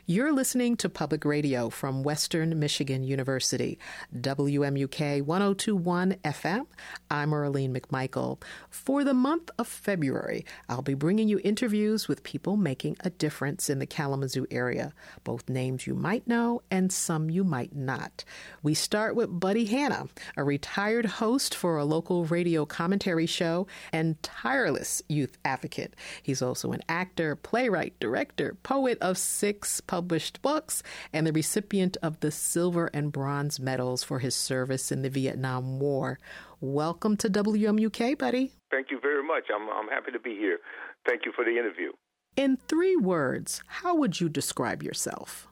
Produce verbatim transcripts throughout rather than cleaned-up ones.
You're listening to Public Radio from Western Michigan University, W M U K one oh two point one F M. I'm Earlene McMichael. For the month of February, I'll be bringing you interviews with people making a difference in the Kalamazoo area, both names you might know and some you might not. We start with Buddy Hanna, a retired host for a local radio commentary show and tireless youth advocate. He's also an actor, playwright, director, poet of six published books, and the recipient of the silver and bronze medals for his service in the Vietnam War. Welcome to W M U K, Buddy. Thank you very much. I'm, I'm happy to be here. Thank you for the interview. In three words, how would you describe yourself?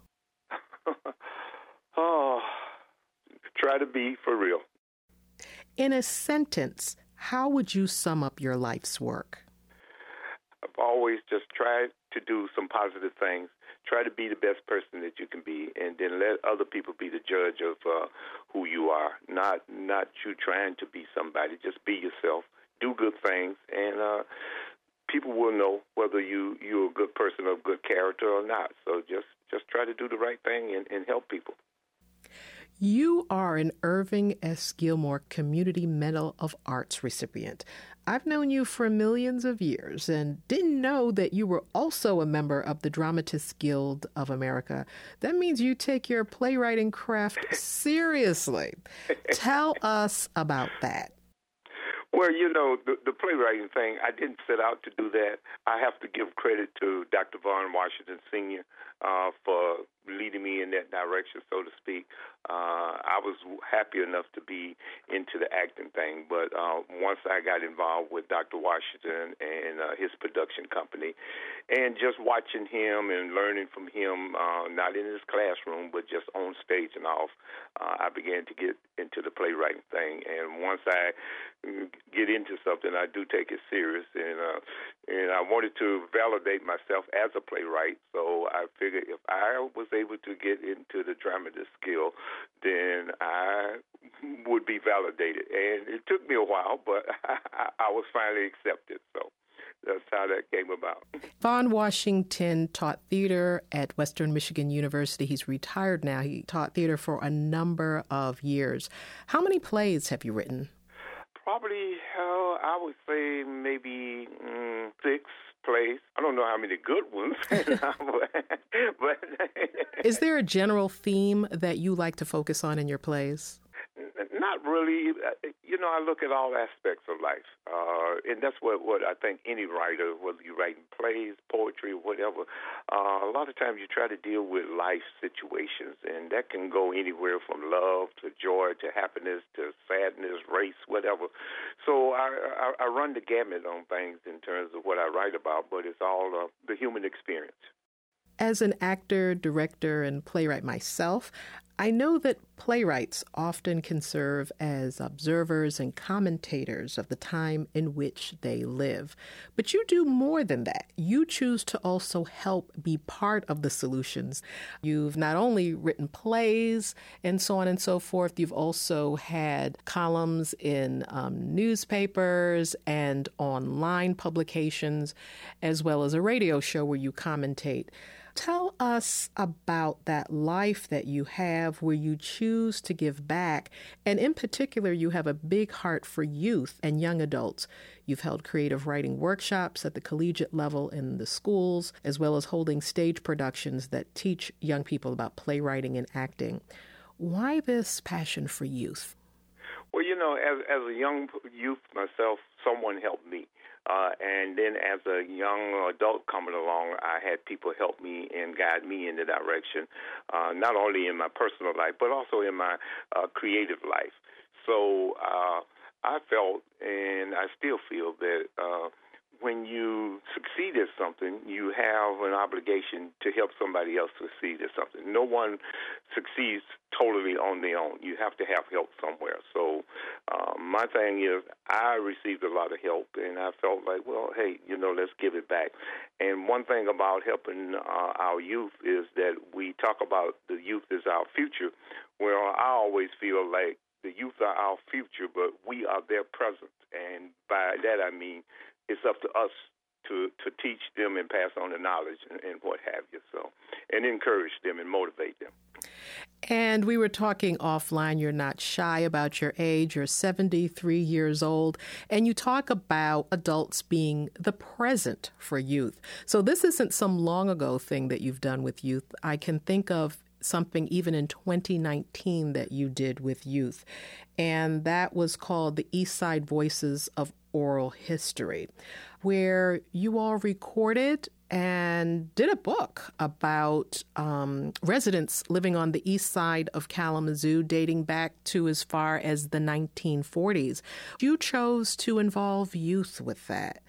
Oh, try to be for real. In a sentence, how would you sum up your life's work? I've always just tried to do some positive things. Try to be the best person that you can be, and then let other people be the judge of uh, who you are. Not not you trying to be somebody. Just be yourself. Do good things, and uh, people will know whether you you're a good person of good character or not. So just just try to do the right thing and, and help people. You are an Irving S. Gilmore Community Medal of Arts recipient. I've known you for millions of years and didn't know that you were also a member of the Dramatists Guild of America. That means you take your playwriting craft seriously. Tell us about that. Well, you know, the, the playwriting thing, I didn't set out to do that. I have to give credit to Doctor Vaughn Washington Senior uh, for leading me in that direction, so to speak. Uh, I was happy enough to be into the acting thing, but uh, once I got involved with Doctor Washington and uh, his production company, and just watching him and learning from him, uh, not in his classroom, but just on stage and off, uh, I began to get into the playwriting thing. And once I get into something, I do take it serious, and uh, and I wanted to validate myself as a playwright. So I figured if I was able to get into the dramatist skill, then I would be validated. And it took me a while, but I, I was finally accepted. So that's how that came about. Vaughn Washington taught theater at Western Michigan University. He's retired now. He taught theater for a number of years. How many plays have you written? Probably, uh, I would say maybe mm, six plays. I don't know how many good ones. but Is there a general theme that you like to focus on in your plays? Not really. You know, I look at all aspects of life, uh, and that's what, what I think any writer, whether you're writing plays, poetry, whatever, uh, a lot of times you try to deal with life situations, and that can go anywhere from love to joy to happiness to sadness, race, whatever. So I, I, I run the gamut on things in terms of what I write about, but it's all uh, the human experience. As an actor, director, and playwright myself, I know that playwrights often can serve as observers and commentators of the time in which they live. But you do more than that. You choose to also help be part of the solutions. You've not only written plays and so on and so forth, you've also had columns in um, newspapers and online publications, as well as a radio show where you commentate. Tell us about that life that you have where you choose to give back. And in particular, you have a big heart for youth and young adults. You've held creative writing workshops at the collegiate level in the schools, as well as holding stage productions that teach young people about playwriting and acting. Why this passion for youth? Well, you know, as, as a young youth myself, someone helped me. Uh, and then as a young adult coming along, I had people help me and guide me in the direction, uh, not only in my personal life, but also in my uh, creative life. So uh, I felt, and I still feel, that uh, when you succeed at something, you have an obligation to help somebody else succeed at something. No one succeeds totally on their own. You have to have help somewhere. So um, my thing is, I received a lot of help, and I felt like, well, hey, you know, let's give it back. And one thing about helping uh, our youth is that we talk about the youth as our future. Well, I always feel like the youth are our future, but we are their present. And by that I mean it's up to us to, to teach them and pass on the knowledge and, and what have you. So, and encourage them and motivate them. And we were talking offline. You're not shy about your age. You're seventy-three years old. And you talk about adults being the present for youth. So this isn't some long ago thing that you've done with youth. I can think of something even in twenty nineteen that you did with youth. And that was called the East Side Voices of Oral History, where you all recorded and did a book about um, residents living on the east side of Kalamazoo dating back to as far as the nineteen forties. You chose to involve youth with that.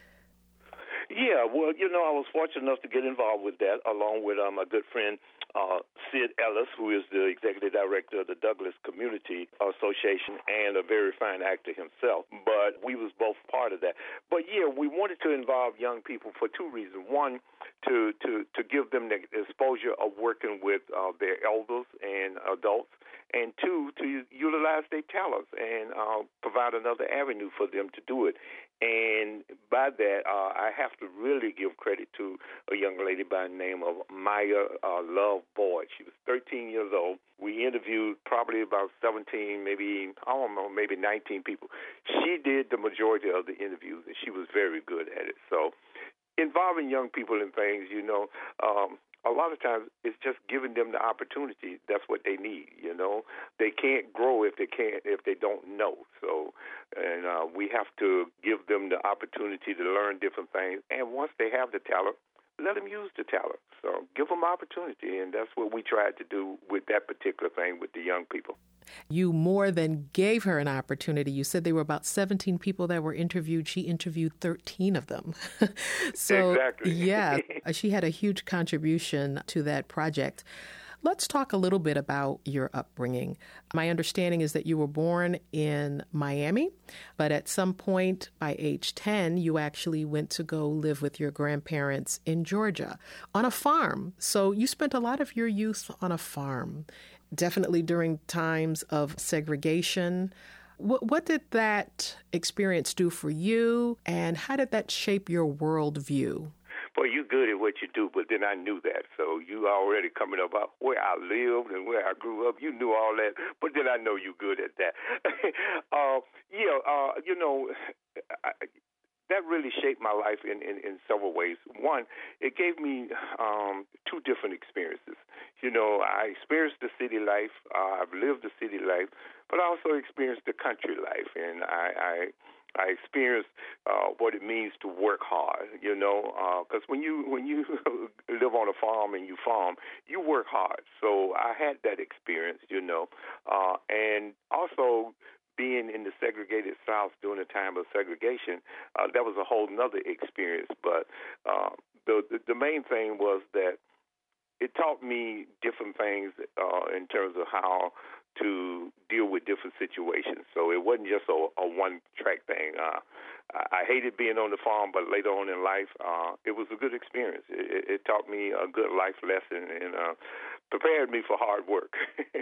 Yeah, well, you know, I was fortunate enough to get involved with that along with uh, my good friend uh, Sid Ellis, who is the executive director of the Douglas Community Association and a very fine actor himself. But we was both part of that. But, yeah, we wanted to involve young people for two reasons. One, to, to, to give them the exposure of working with uh, their elders and adults. And two, to utilize their talents and uh, provide another avenue for them to do it. And by that, uh, I have to really give credit to a young lady by the name of Maya uh, Love Boyd. She was thirteen years old. We interviewed probably about seventeen, maybe, I don't know, maybe nineteen people. She did the majority of the interviews, and she was very good at it. So involving young people in things, you know, um, a lot of times it's just giving them the opportunity. That's what they need, you know. They can't grow if they can't if they don't know. So, and uh, we have to give them the opportunity to learn different things. And once they have the talent, let them use the talent. So give them opportunity, and that's what we tried to do with that particular thing with the young people. You more than gave her an opportunity. You said there were about seventeen people that were interviewed. She interviewed thirteen of them. So, exactly. yeah, she had a huge contribution to that project. Let's talk a little bit about your upbringing. My understanding is that you were born in Miami, but at some point by age ten, you actually went to go live with your grandparents in Georgia on a farm. So you spent a lot of your youth on a farm, definitely during times of segregation. What, what did that experience do for you, and how did that shape your worldview? Well, you good at what you do, but then I knew that. So you already coming up about where I lived and where I grew up. You knew all that, but then I know you good at that. uh, yeah, uh, you know, I, that really shaped my life in, in, in several ways. One, it gave me um, two different experiences. You know, I experienced the city life. Uh, I've lived the city life, but I also experienced the country life, and I, I I experienced uh, what it means to work hard, you know, because uh, when you when you live on a farm and you farm, you work hard. So I had that experience, you know, uh, and also being in the segregated South during the time of segregation, uh, that was a whole nother experience. But uh, the, the the main thing was that it taught me different things uh, in terms of how to deal with different situations. So it wasn't just a, a one-track thing. Uh, I hated being on the farm, but later on in life, uh, it was a good experience. It, it taught me a good life lesson and uh, prepared me for hard work.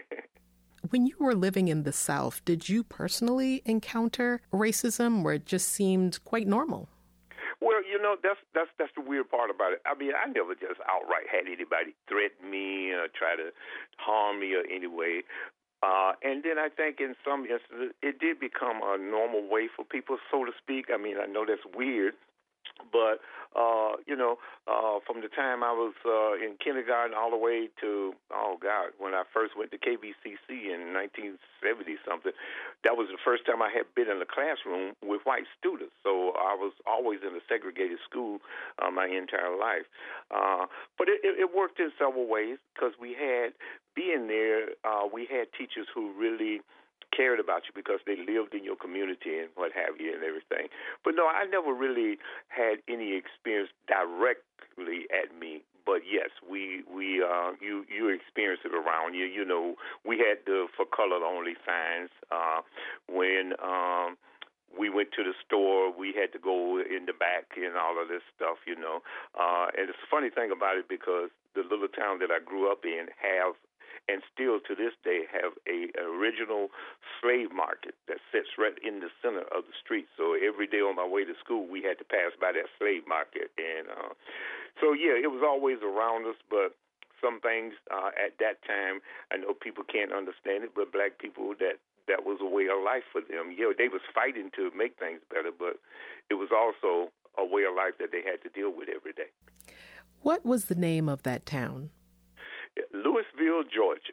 When you were living in the South, did you personally encounter racism, or it just seemed quite normal? Well, you know, that's that's that's the weird part about it. I mean, I never just outright had anybody threaten me or try to harm me or any way. Uh, and then I think in some instances it did become a normal way for people, so to speak. I mean, I know that's weird, but, uh, you know, uh, from the time I was uh, in kindergarten all the way to, oh, God, when I first went to K B C C in nineteen seventy-something, that was the first time I had been in a classroom with white students. So I was always in a segregated school uh, my entire life. Uh, but it, it worked in several ways because we had, being there, uh, we had teachers who really cared about you because they lived in your community and what have you and everything. But no, I never really had any experience directly at me. But yes, we we uh, you you experience it around you. You know, we had the for color only signs uh, when. Um, We went to the store. We had to go in the back and all of this stuff, you know. Uh, and it's a funny thing about it because the little town that I grew up in has and still to this day have a original slave market that sits right in the center of the street. So every day on my way to school, we had to pass by that slave market. And uh, so, yeah, it was always around us, but some things uh, at that time, I know people can't understand it, but black people, that that was a way of life for them. Yeah, they was fighting to make things better, but it was also a way of life that they had to deal with every day. What was the name of that town? Louisville, Georgia.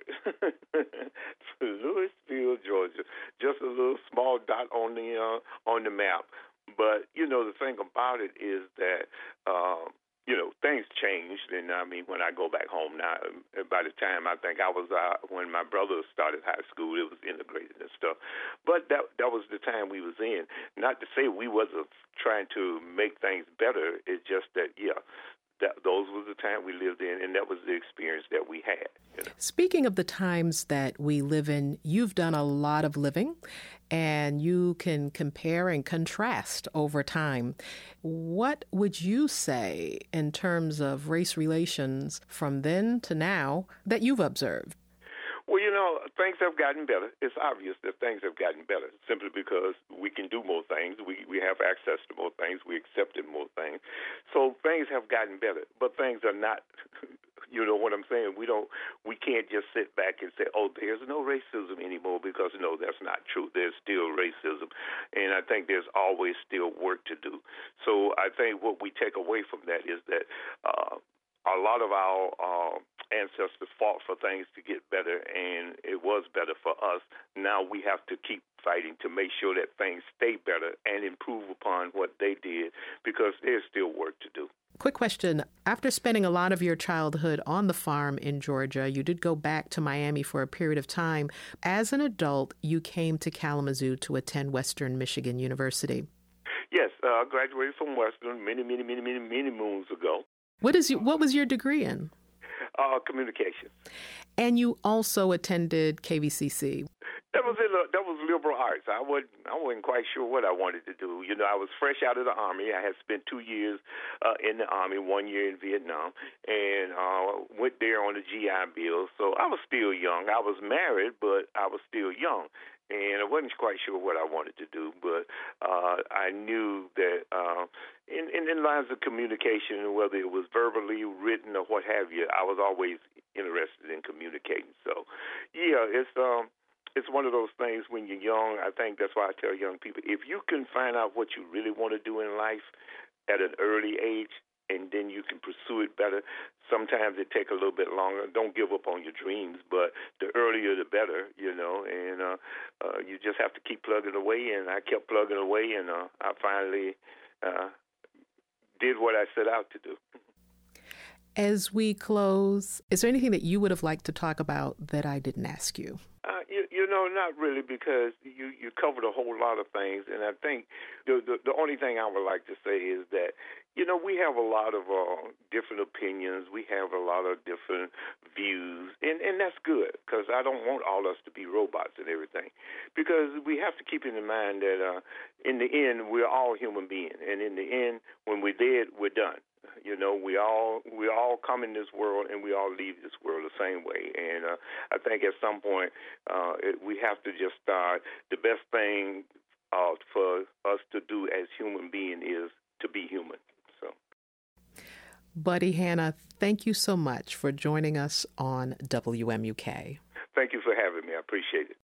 Louisville, Georgia. Just a little small dot on the uh, on the map. But, you know, the thing about it is that, uh, you know, things changed. And, I mean, when I go back home now, by the time I think I was, uh, when my brother started high school, it was integrated and stuff. But that that was the time we was in. Not to say we wasn't trying to make things better. It's just that, yeah, That, those was the time we lived in, and that was the experience that we had. You know? Speaking of the times that we live in, you've done a lot of living, and you can compare and contrast over time. What would you say in terms of race relations from then to now that you've observed? Well, you know, things have gotten better. It's obvious that things have gotten better simply because we can do more things. We we have access to more things. We accepted more things. So things have gotten better, but things are not, you know what I'm saying? We don't, we can't just sit back and say, oh, there's no racism anymore, because, no, that's not true. There's still racism, and I think there's always still work to do. So I think what we take away from that is that uh, a lot of our uh, ancestors fought for things to get better, and it was better for us. Now we have to keep fighting to make sure that things stay better and improve upon what they did, because there's still work to do. Quick question. After spending a lot of your childhood on the farm in Georgia, you did go back to Miami for a period of time. As an adult, you came to Kalamazoo to attend Western Michigan University. Yes, uh, I graduated from Western many, many, many, many, many moons ago. What is you, what was your degree in? Uh, communications. And you also attended K V C C. That was in a, that was liberal arts. I wasn't I wasn't quite sure what I wanted to do. You know, I was fresh out of the Army. I had spent two years uh, in the Army, one year in Vietnam, and uh, went there on the G I Bill. So I was still young. I was married, but I was still young. And I wasn't quite sure what I wanted to do, but uh, I knew that uh, in, in, in lines of communication, whether it was verbally, written, or what have you, I was always interested in communicating. So, yeah, it's um, it's one of those things when you're young. I think that's why I tell young people, if you can find out what you really want to do in life at an early age, and then you can pursue it better. Sometimes it takes a little bit longer. Don't give up on your dreams, but the earlier the better, you know, and uh, uh, you just have to keep plugging away, and I kept plugging away, and uh, I finally uh, did what I set out to do. As we close, is there anything that you would have liked to talk about that I didn't ask you? Uh, you, you know, not really, because you, you covered a whole lot of things, and I think the, the the only thing I would like to say is that, you know, we have a lot of uh, different opinions. We have a lot of different views, and, and that's good, because I don't want all us to be robots and everything, because we have to keep in mind that uh, in the end, we're all human beings, and in the end, when we're dead, we're done. You know, we all we all come in this world, and we all leave this world the same way. And uh, I think at some point uh, it, we have to just start. The best thing uh, for us to do as human beings is to be human. So, Buddy Hanna, thank you so much for joining us on W M U K.